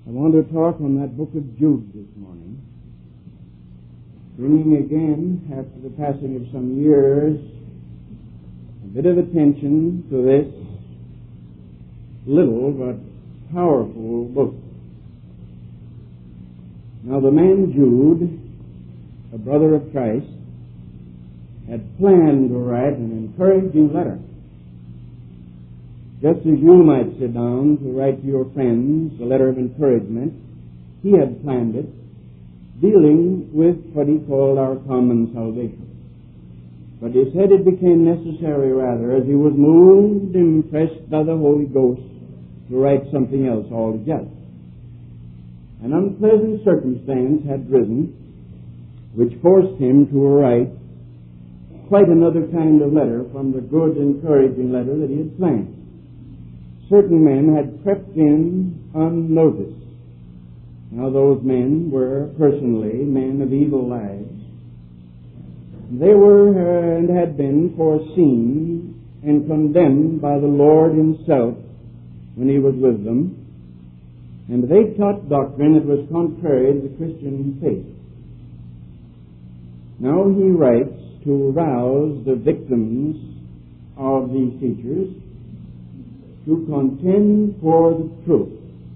I want to talk on that book of Jude this morning, bringing again, after the passing of some years, a bit of attention to this little but powerful book. Now, the man Jude, a brother of Christ, had planned to write an encouraging letter. Just as you might sit down to write to your friends a letter of encouragement, he had planned it, dealing with what he called our common salvation. But he said it became necessary, rather, as he was moved, impressed by the Holy Ghost, to write something else altogether. An unpleasant circumstance had risen, which forced him to write quite another kind of letter from the good, encouraging letter that he had planned. Certain men had crept in unnoticed. Now, those men were personally men of evil lives. They were and had been foreseen and condemned by the Lord himself when he was with them, and they taught doctrine that was contrary to the Christian faith. Now he writes to rouse the victims of these teachers to contend for the truth.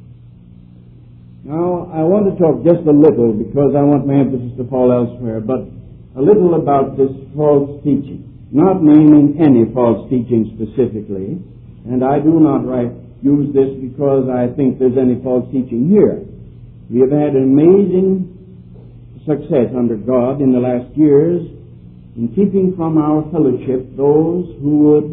Now, I want to talk just a little, because I want my emphasis to fall elsewhere, but a little about this false teaching. Not naming any false teaching specifically, and I do not use this because I think there's any false teaching here. We have had amazing success under God in the last years in keeping from our fellowship those who would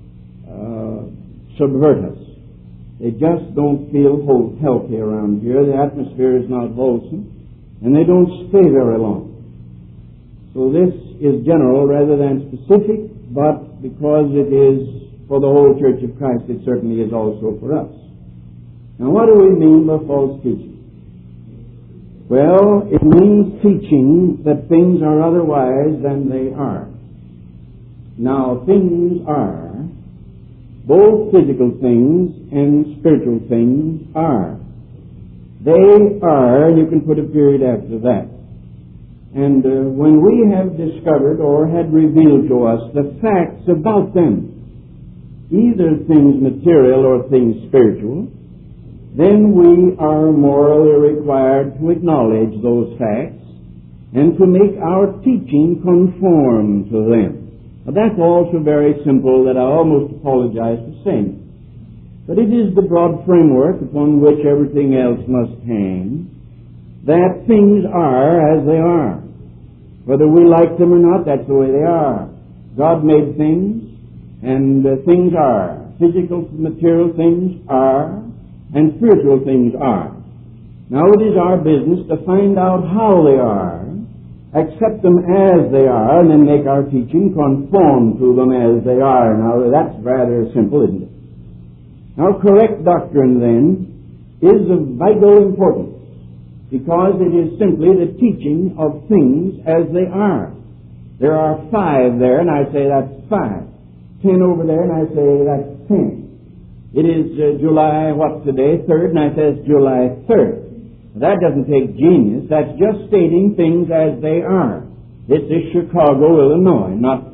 subvert us. They just don't feel healthy around here. The atmosphere is not wholesome, and they don't stay very long. So this is general rather than specific, but because it is for the whole Church of Christ, it certainly is also for us. Now, what do we mean by false teaching? Well, it means teaching that things are otherwise than they are. Now, things are. Both physical things and spiritual things are. They are, you can put a period after that. And when we have discovered or had revealed to us the facts about them, either things material or things spiritual, then we are morally required to acknowledge those facts and to make our teaching conform to them. Now, that's also very simple that I almost apologize for saying. But it is the broad framework upon which everything else must hang, that things are as they are. Whether we like them or not, that's the way they are. God made things, and things are. Physical, material things are, and spiritual things are. Now it is our business to find out how they are, accept them as they are, and then make our teaching conform to them as they are. Now that's rather simple, isn't it? Now correct doctrine then is of vital importance, because it is simply the teaching of things as they are. There are 5 there, and I say that's 5. 10 over there, and I say that's 10. It is July, what's today? 3rd, and I say it's July 3rd. That doesn't take genius. That's just stating things as they are. This is Chicago, Illinois, not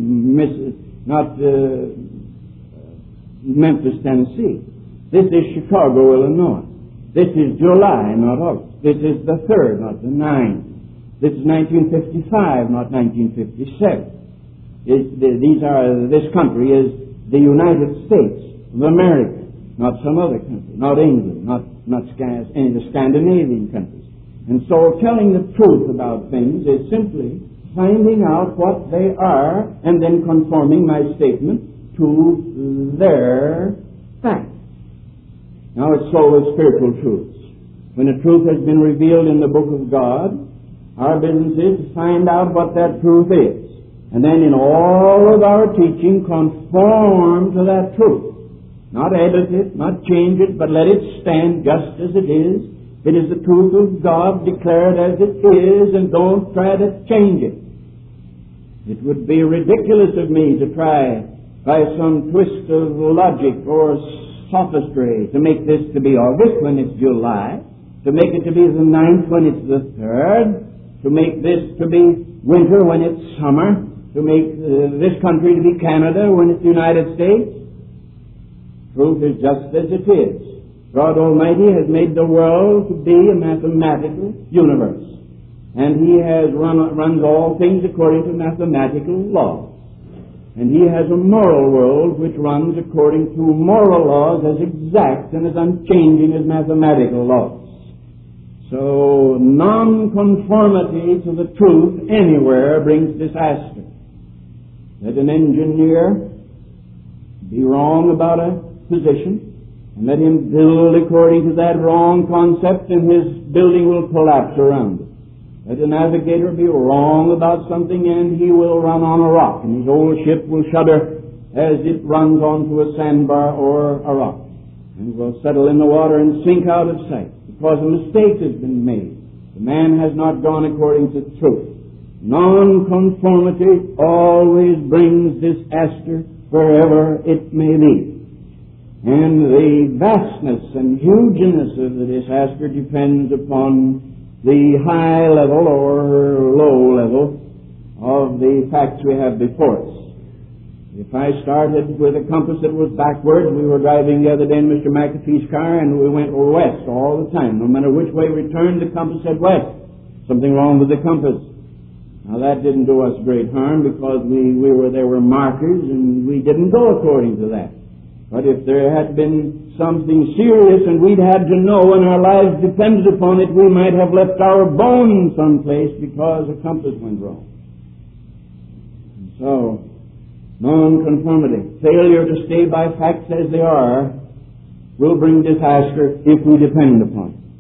Memphis, Tennessee. This is Chicago, Illinois. This is July, not August. This is the 3rd, not the 9th. This is 1955, not 1957. This country is the United States of America, not some other country, not England, not any of the Scandinavian countries. And so telling the truth about things is simply finding out what they are and then conforming my statement to their facts. Now it's so with spiritual truths. When a truth has been revealed in the book of God, our business is to find out what that truth is. And then in all of our teaching, conform to that truth. Not edit it, not change it, but let it stand just as it is. It is the truth of God declared as it is, and don't try to change it. It would be ridiculous of me to try by some twist of logic or sophistry to make this to be August when it's July, to make it to be the 9th when it's the 3rd, to make this to be winter when it's summer, to make this country to be Canada when it's the United States. Truth is just as it is. God Almighty has made the world to be a mathematical universe, and He has runs all things according to mathematical laws. And He has a moral world which runs according to moral laws as exact and as unchanging as mathematical laws. So non-conformity to the truth anywhere brings disaster. Let an engineer be wrong about a position, and let him build according to that wrong concept, and his building will collapse around it. Let a navigator be wrong about something, and he will run on a rock, and his whole ship will shudder as it runs onto a sandbar or a rock, and will settle in the water and sink out of sight because a mistake has been made. The man has not gone according to truth. Non-conformity always brings disaster wherever it may be. And the vastness and hugeness of the disaster depends upon the high level or low level of the facts we have before us. If I started with a compass that was backwards, we were driving the other day in Mr. McAfee's car, and we went west all the time. No matter which way we turned, the compass said west. Something wrong with the compass. Now that didn't do us great harm because there were markers, and we didn't go according to that. But if there had been something serious and we'd had to know and our lives depended upon it, we might have left our bones someplace because a compass went wrong. And so, non-conformity, failure to stay by facts as they are, will bring disaster if we depend upon it.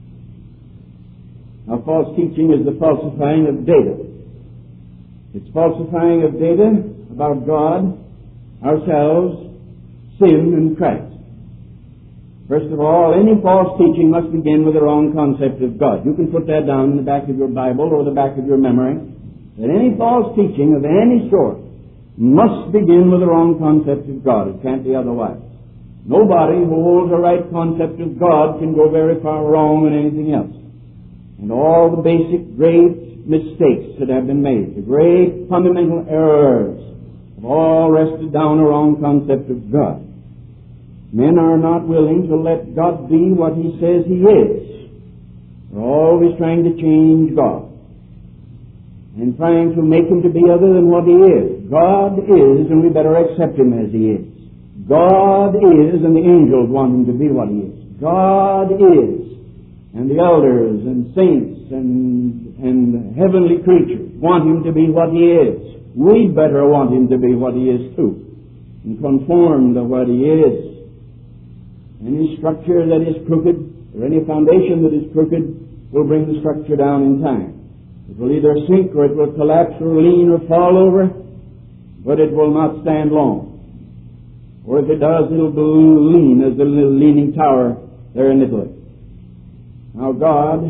Now, false teaching is the falsifying of data. It's falsifying of data about God, ourselves, sin, and Christ. First of all, any false teaching must begin with the wrong concept of God. You can put that down in the back of your Bible or the back of your memory, that any false teaching of any sort must begin with the wrong concept of God. It can't be otherwise. Nobody who holds a right concept of God can go very far wrong in anything else. And all the basic great mistakes that have been made, the great fundamental errors, have all rested down a wrong concept of God. Men are not willing to let God be what He says He is. They're always trying to change God and trying to make Him to be other than what He is. God is, and we better accept Him as He is. God is, and the angels want Him to be what He is. God is, and the elders and saints and heavenly creatures want Him to be what He is. We'd better want Him to be what He is too, and conform to what He is. Any structure that is crooked, or any foundation that is crooked, will bring the structure down in time. It will either sink, or it will collapse, or lean, or fall over, but it will not stand long. Or if it does, it'll lean as the little leaning tower there in Italy. Now God,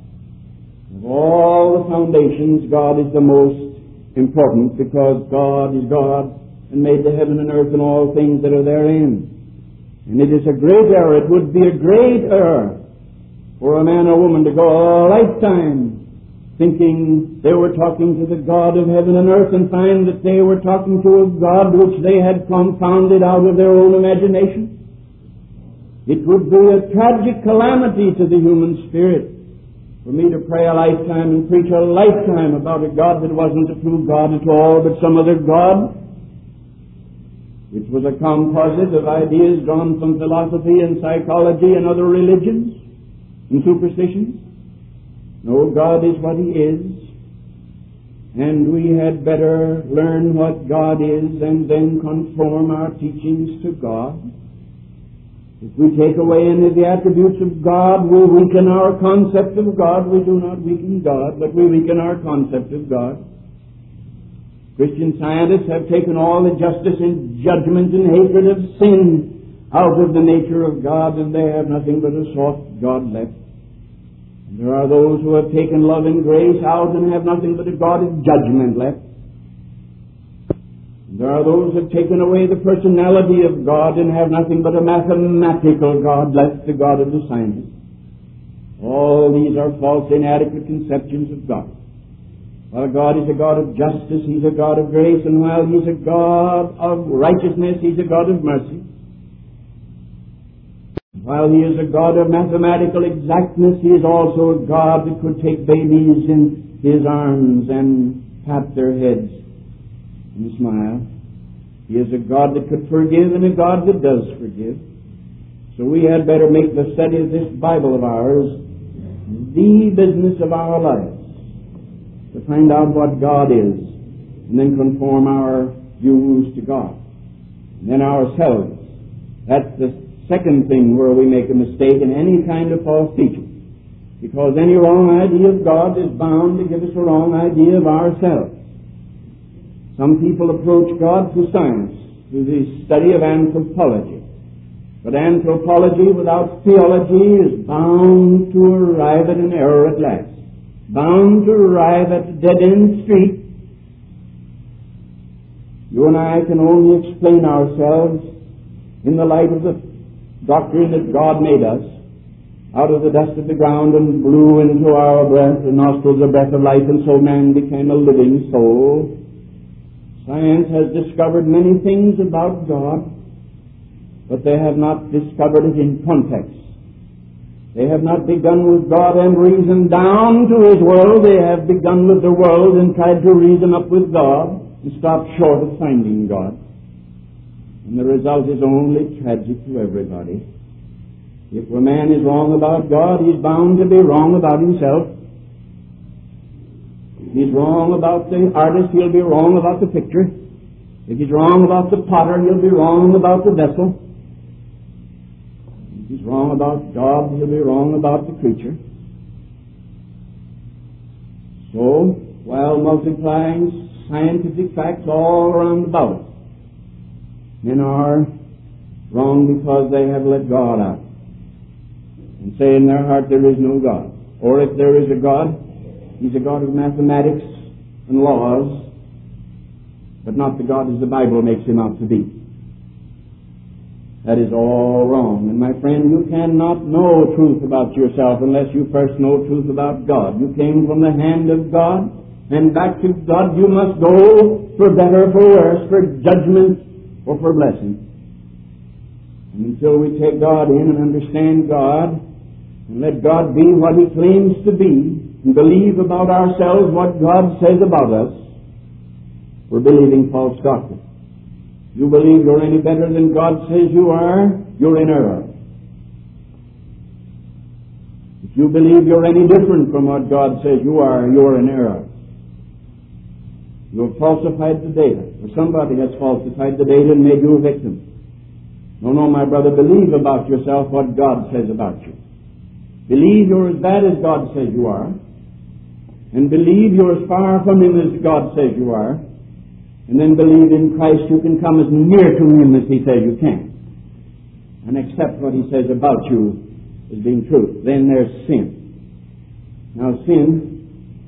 of all the foundations, God is the most important, because God is God and made the heaven and earth and all things that are therein. And it is a great error, it would be a great error for a man or woman to go a lifetime thinking they were talking to the God of heaven and earth and find that they were talking to a God which they had confounded out of their own imagination. It would be a tragic calamity to the human spirit for me to pray a lifetime and preach a lifetime about a God that wasn't a true God at all, but some other God, which was a composite of ideas drawn from philosophy and psychology and other religions and superstitions. No, God is what He is, and we had better learn what God is and then conform our teachings to God. If we take away any of the attributes of God, we weaken our concept of God. We do not weaken God, but we weaken our concept of God. Christian scientists have taken all the justice and judgment and hatred of sin out of the nature of God, and they have nothing but a soft God left. And there are those who have taken love and grace out and have nothing but a God of judgment left. There are those who have taken away the personality of God and have nothing but a mathematical God left, the God of the scientists. All these are false, inadequate conceptions of God. While God is a God of justice, He's a God of grace, and while He's a God of righteousness, He's a God of mercy. While He is a God of mathematical exactness, He is also a God that could take babies in His arms and pat their heads and smile. He is a God that could forgive and a God that does forgive. So we had better make the study of this Bible of ours the business of our lives, to find out what God is, and then conform our views to God. And then ourselves. That's the second thing where we make a mistake in any kind of false teaching. Because any wrong idea of God is bound to give us a wrong idea of ourselves. Some people approach God through science, through the study of anthropology. But anthropology without theology is bound to arrive at an error at last. Bound to arrive at a dead-end street. You and I can only explain ourselves in the light of the doctrine that God made us out of the dust of the ground and blew into our breath, the nostrils, the breath of life, and so man became a living soul. Science has discovered many things about God, but they have not discovered it in context. They have not begun with God and reasoned down to His world. They have begun with the world and tried to reason up with God and stopped short of finding God. And the result is only tragic to everybody. If a man is wrong about God, he's bound to be wrong about himself. If he's wrong about the artist, he'll be wrong about the picture. If he's wrong about the potter, he'll be wrong about the vessel. If he's wrong about God, he'll be wrong about the creature. So, while multiplying scientific facts all around about, men are wrong because they have let God out and say in their heart there is no God. Or if there is a God, He's a God of mathematics and laws, but not the God as the Bible makes Him out to be. That is all wrong. And my friend, you cannot know truth about yourself unless you first know truth about God. You came from the hand of God, and back to God you must go, for better, for worse, for judgment, or for blessing. And until we take God in and understand God, and let God be what He claims to be, and believe about ourselves what God says about us, we're believing false doctrine. You believe you're any better than God says you are, you're in error. If you believe you're any different from what God says you are, you're in error. You have falsified the data, or somebody has falsified the data and made you a victim. No, my brother, believe about yourself what God says about you. Believe you're as bad as God says you are, and believe you're as far from Him as God says you are, and then believe in Christ you can come as near to Him as He says you can, and accept what He says about you as being true. Then there's sin. Now sin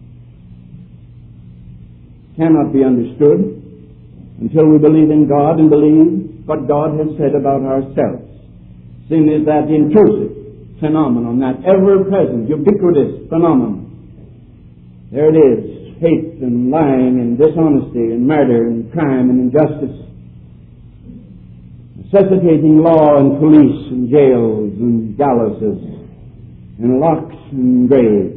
cannot be understood until we believe in God and believe what God has said about ourselves. Sin is that intrusive phenomenon, that ever-present, ubiquitous phenomenon. There it is, hate and lying and dishonesty and murder and crime and injustice, necessitating law and police and jails and gallows and locks and graves.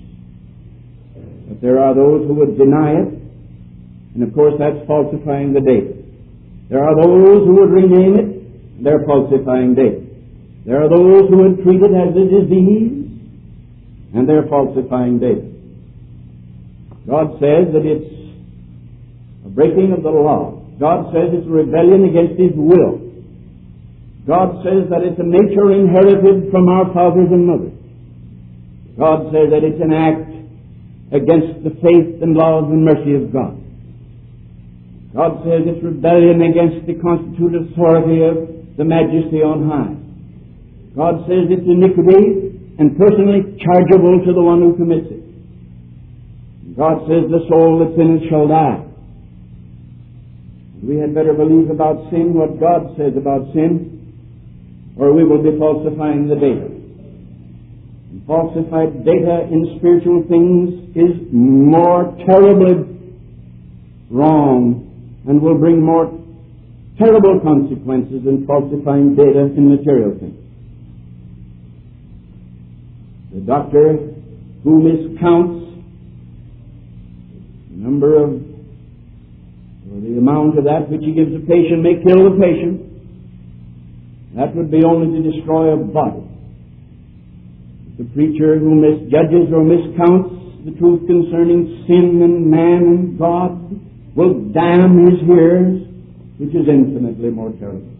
But there are those who would deny it, and of course that's falsifying the data. There are those who would rename it, they're falsifying data. There are those who would treat it as a disease, and they're falsifying data. God says that it's a breaking of the law. God says it's a rebellion against His will. God says that it's a nature inherited from our fathers and mothers. God says that it's an act against the faith and laws and mercy of God. God says it's rebellion against the constituted authority of the majesty on high. God says it's iniquity and personally chargeable to the one who commits it. God says the soul that's in it shall die. We had better believe about sin what God says about sin, or we will be falsifying the data. And falsified data in spiritual things is more terribly wrong and will bring more terrible consequences than falsifying data in material things. The doctor who miscounts the number of or the amount of that which he gives a patient may kill the patient. That would be only to destroy a body. The preacher who misjudges or miscounts the truth concerning sin and man and God will damn his hearers, which is infinitely more terrible.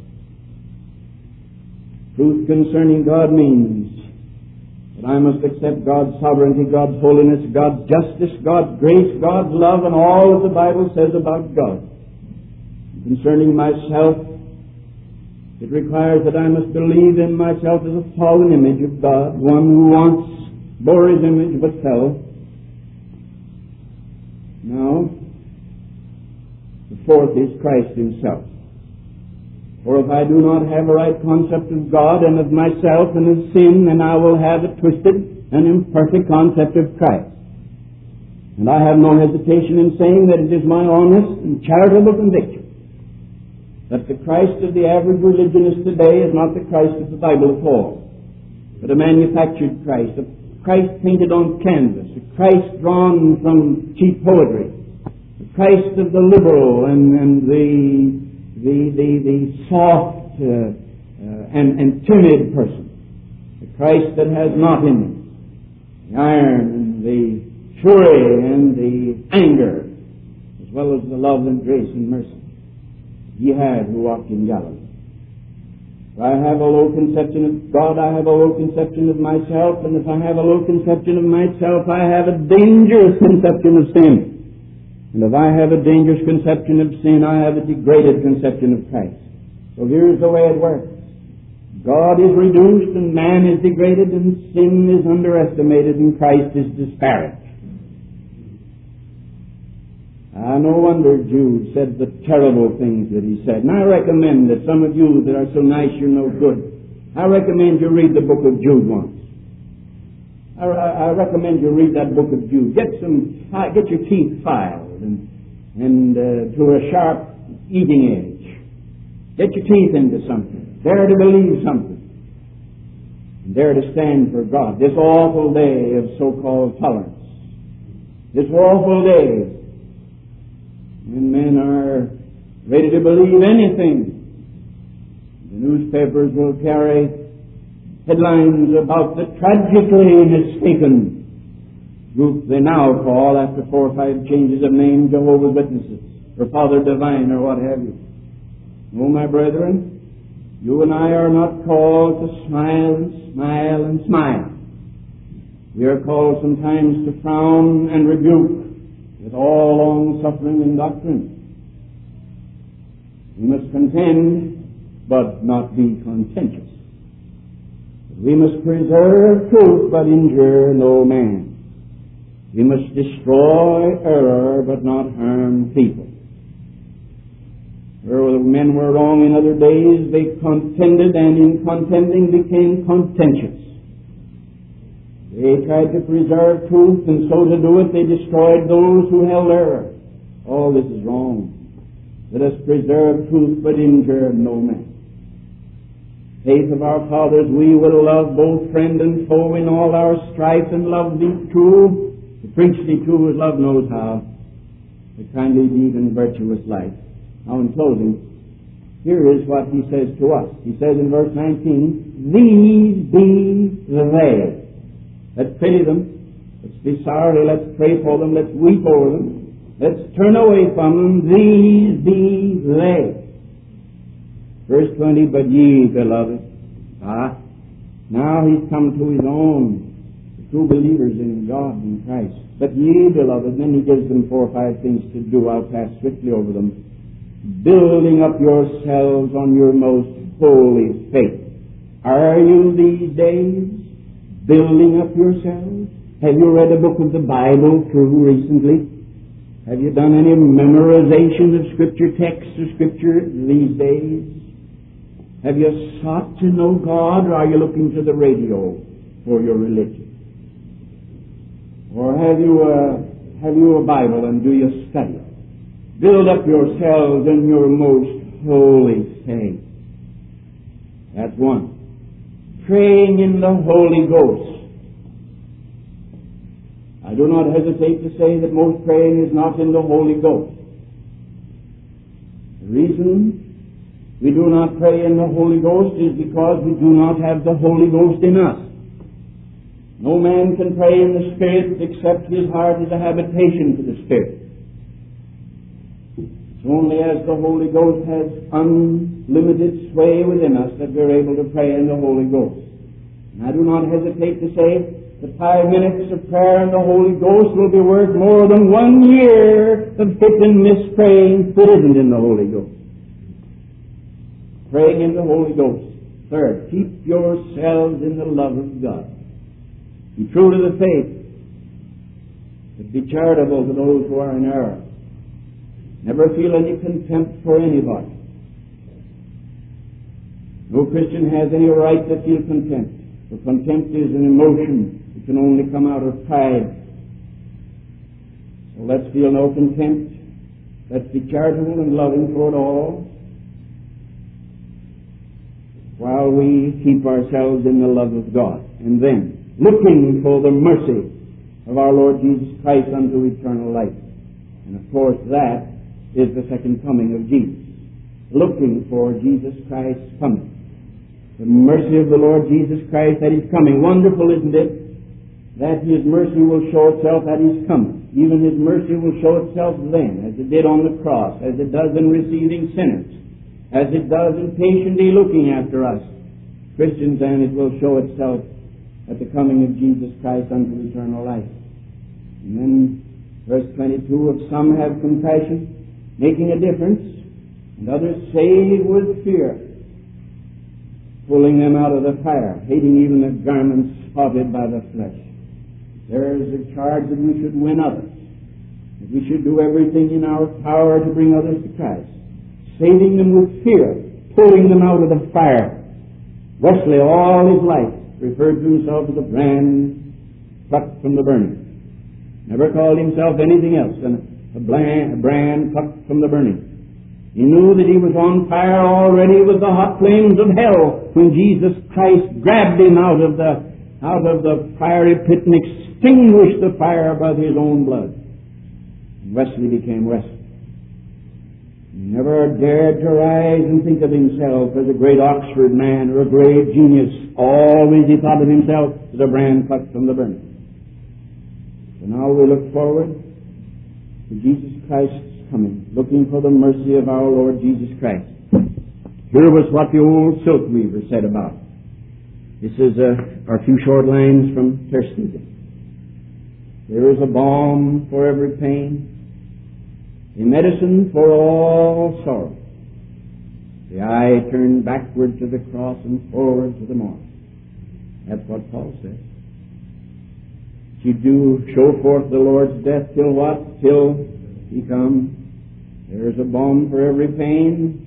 Truth concerning God means that I must accept God's sovereignty, God's holiness, God's justice, God's grace, God's love, and all that the Bible says about God. Concerning myself, it requires that I must believe in myself as a fallen image of God, one who once bore His image but fell. Now, the fourth is Christ Himself. For if I do not have a right concept of God and of myself and of sin, then I will have a twisted and imperfect concept of Christ. And I have no hesitation in saying that it is my honest and charitable conviction that the Christ of the average religionist today is not the Christ of the Bible at all, but a manufactured Christ, a Christ painted on canvas, a Christ drawn from cheap poetry, the Christ of the liberal and the soft and timid person, the Christ that has not in him the iron and the fury and the anger, as well as the love and grace and mercy He had who walked in Galilee. If I have a low conception of God, I have a low conception of myself, and if I have a low conception of myself, I have a dangerous conception of sin. And if I have a dangerous conception of sin, I have a degraded conception of Christ. So here's the way it works. God is reduced and man is degraded and sin is underestimated and Christ is disparaged. No wonder Jude said the terrible things that he said. And I recommend that some of you that are so nice you're no good, I recommend you read the book of Jude once. I recommend you read that book of Jude. Get your teeth filed and to a sharp eating edge. Get your teeth into something. Dare to believe something. And dare to stand for God. This awful day of so-called tolerance. This awful day when men are ready to believe anything. The newspapers will carry headlines about the tragically mistaken group they now call, after 4 or 5 changes of name, Jehovah's Witnesses, or Father Divine, or what have you. Oh, my brethren, you and I are not called to smile and smile and smile. We are called sometimes to frown and rebuke with all long-suffering and doctrine. We must contend, but not be contentious. We must preserve truth, but injure no man. We must destroy error, but not harm people. Where men were wrong in other days, they contended, and in contending became contentious. They tried to preserve truth, and so to do it, they destroyed those who held error. All this is wrong. Let us preserve truth, but injure no man. Faith of our fathers, we will love both friend and foe in all our strife, and love thee true. To preach thee true as love knows how, the kindly deed and virtuous life. Now in closing, here is what he says to us. He says in verse 19, these be they. Let's pity them. Let's be sorry. Let's pray for them. Let's weep over them. Let's turn away from them. These be they. Verse 20, but ye, beloved. Now he's come to his own, the true believers in God and Christ. But ye, beloved, and then he gives them 4 or 5 things to do. I'll pass swiftly over them. Building up yourselves on your most holy faith. Are you these days building up yourselves? Have you read a book of the Bible through recently? Have you done any memorization of Scripture, texts of Scripture these days? Have you sought to know God, or are you looking to the radio for your religion? Or have you a Bible and do you study it? Build up yourselves in your most holy faith. That's one. Praying in the Holy Ghost. I do not hesitate to say that most praying is not in the Holy Ghost. The reason we do not pray in the Holy Ghost is because we do not have the Holy Ghost in us. No man can pray in the Spirit except his heart is a habitation for the Spirit. It's only as the Holy Ghost has unlimited sway within us that we're able to pray in the Holy Ghost. And I do not hesitate to say that 5 minutes of prayer in the Holy Ghost will be worth more than 1 year of hit and miss praying that isn't in the Holy Ghost. Praying in the Holy Ghost. Third, keep yourselves in the love of God. Be true to the faith, but be charitable to those who are in error. Never feel any contempt for anybody. No Christian has any right to feel contempt, for contempt is an emotion that can only come out of pride. So let's feel no contempt. Let's be charitable and loving toward all, while we keep ourselves in the love of God. And then, looking for the mercy of our Lord Jesus Christ unto eternal life. And of course that is the second coming of Jesus. Looking for Jesus Christ's coming. The mercy of the Lord Jesus Christ that He's coming. Wonderful, isn't it? That His mercy will show itself at His coming. Even His mercy will show itself then, as it did on the cross, as it does in receiving sinners, as it does in patiently looking after us Christians, and it will show itself at the coming of Jesus Christ unto eternal life. And then verse 22, of some have compassion, making a difference, and others save with fear, pulling them out of the fire, hating even the garments spotted by the flesh. There is a charge that we should win others, that we should do everything in our power to bring others to Christ, saving them with fear, pulling them out of the fire. Wesley, all his life, referred to himself as a brand plucked from the burning. Never called himself anything else than a brand plucked from the burning. He knew that he was on fire already with the hot flames of hell when Jesus Christ grabbed him out of the fiery pit and extinguished the fire by his own blood. And Wesley became restless. He never dared to rise and think of himself as a great Oxford man or a great genius. Always he thought of himself as a brand plucked from the burning. So now we look forward to Jesus Christ's coming, looking for the mercy of our Lord Jesus Christ. Here was what the old silk weaver said about it. This is a few short lines from Tersteegen. There is a balm for every pain, a medicine for all sorrow. The eye turned backward to the cross and forward to the mark. That's what Paul says. You do show forth the Lord's death till what? Till He comes. There is a balm for every pain,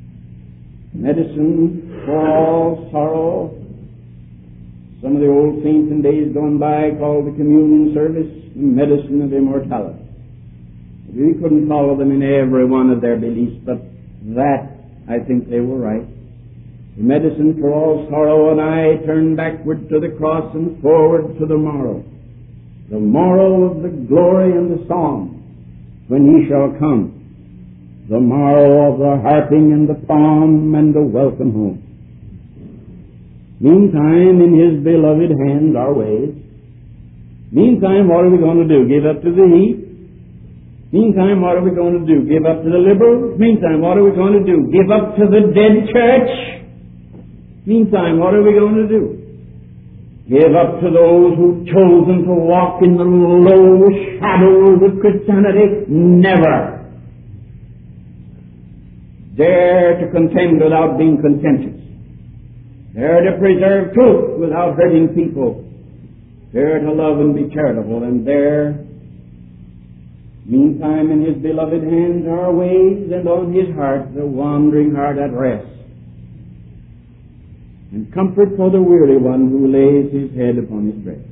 medicine for all sorrow. Some of the old saints in days gone by called the communion service the medicine of immortality. We couldn't follow them in every one of their beliefs, but that, I think they were right. The medicine for all sorrow, and I turn backward to the cross and forward to the morrow. The morrow of the glory and the song, when He shall come. The morrow of the harping and the palm and the welcome home. Meantime, in His beloved hands are ways. Meantime, what are we going to do? Give up to the heat? Meantime, what are we going to do? Give up to the liberals? Meantime, what are we going to do? Give up to the dead church? Meantime, what are we going to do? Give up to those who've chosen to walk in the low shadows of Christianity? Never. Dare to contend without being contentious. Dare to preserve truth without hurting people. Dare to love and be charitable, and dare Meantime, in His beloved hands our ways, and on His heart the wandering heart at rest. And comfort for the weary one who lays his head upon his breast.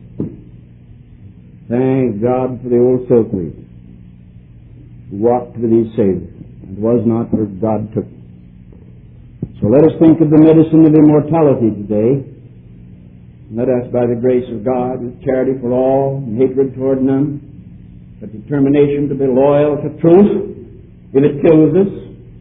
Thank God for the old silkweed who walked with His Savior and was not where God took him. So let us think of the medicine of immortality today. Let us, by the grace of God, with charity for all and hatred toward none, but determination to be loyal to truth, if it kills us,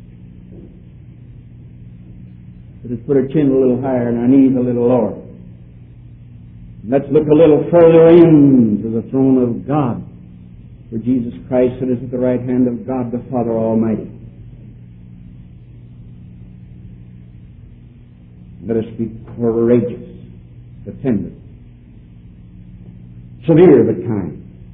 let us put our chin a little higher and our knees a little lower. Let's look a little further into the throne of God, where Jesus Christ sitteth at the right hand of God the Father Almighty. Let us be courageous, but tender, severe but kind.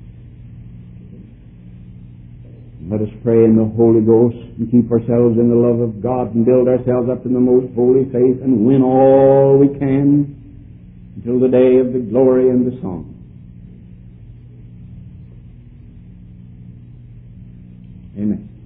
Let us pray in the Holy Ghost and keep ourselves in the love of God and build ourselves up in the most holy faith and win all we can until the day of the glory and the song. Amen.